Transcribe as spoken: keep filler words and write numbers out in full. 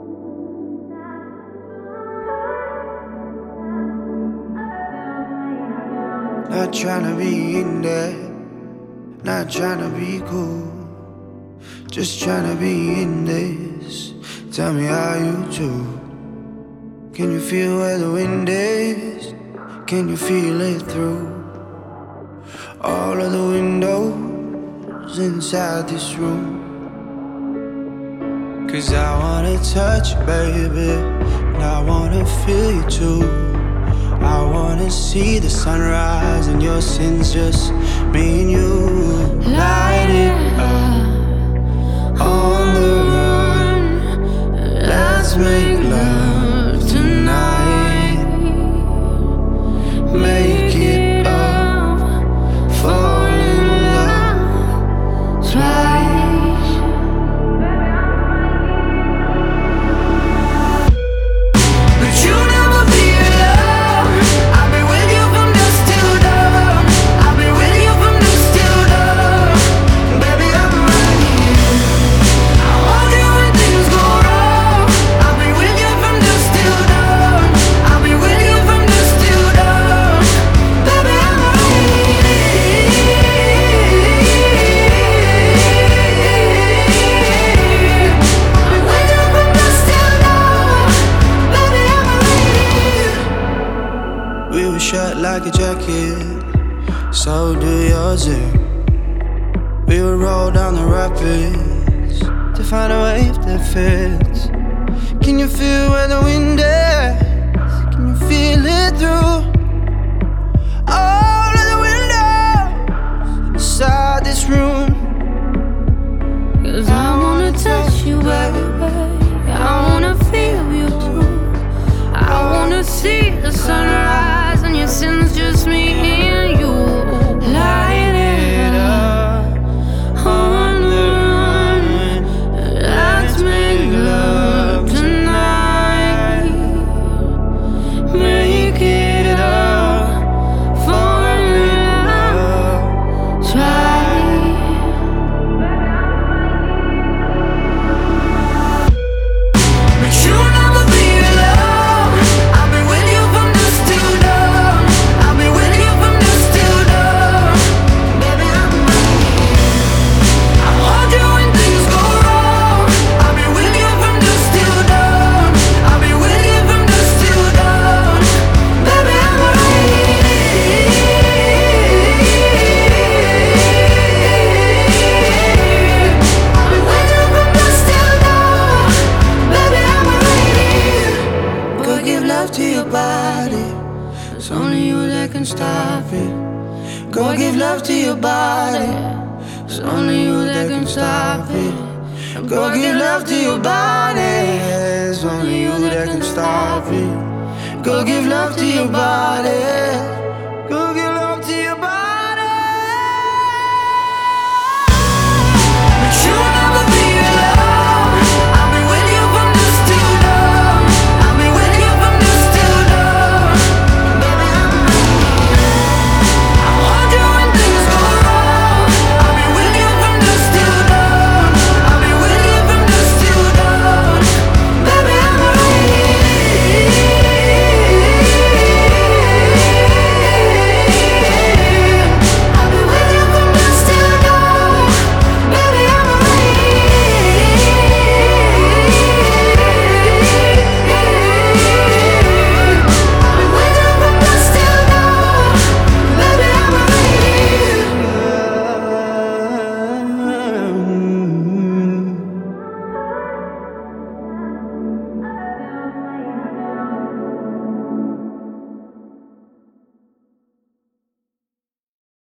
Not tryna be in there, not tryna be cool, just tryna be in this. Tell me how you do. Can you feel where the wind is? Can you feel it through all of the windows inside this room? Cause I wanna touch you, baby, and I wanna feel you too. I wanna see the sunrise and your sins, just me and you. Light it up on the run. Let's make love tonight. Make it up, fall in love twice. Shut like a jacket, so do yours. We would roll down the rapids to find a wave that fits. Can you feel where the wind is? Can you feel it through all of the windows inside this room? Cause I wanna touch you, baby, I wanna feel you too. I wanna see the sunrise and your sins, just me and you. Light it up on the run. Let's make love tonight. Make it up, fall in love, try. But you'll never be alone. I'll be with you from dusk till dawn. I'll be with you from dusk till dawn. Baby, I'm right here. I'll hold you when things go wrong. I'll be with you from dusk till dawn. I'll be with you from dusk till dawn. Baby, I'm right here. I'll be with you from dusk till dawn. Baby, I'm right here. Go give love to your body, it's only you that can stop it. Go give love to your body, it's only you that can stop it. Go give love to your body, it's only you that can stop it. Go give love to your body.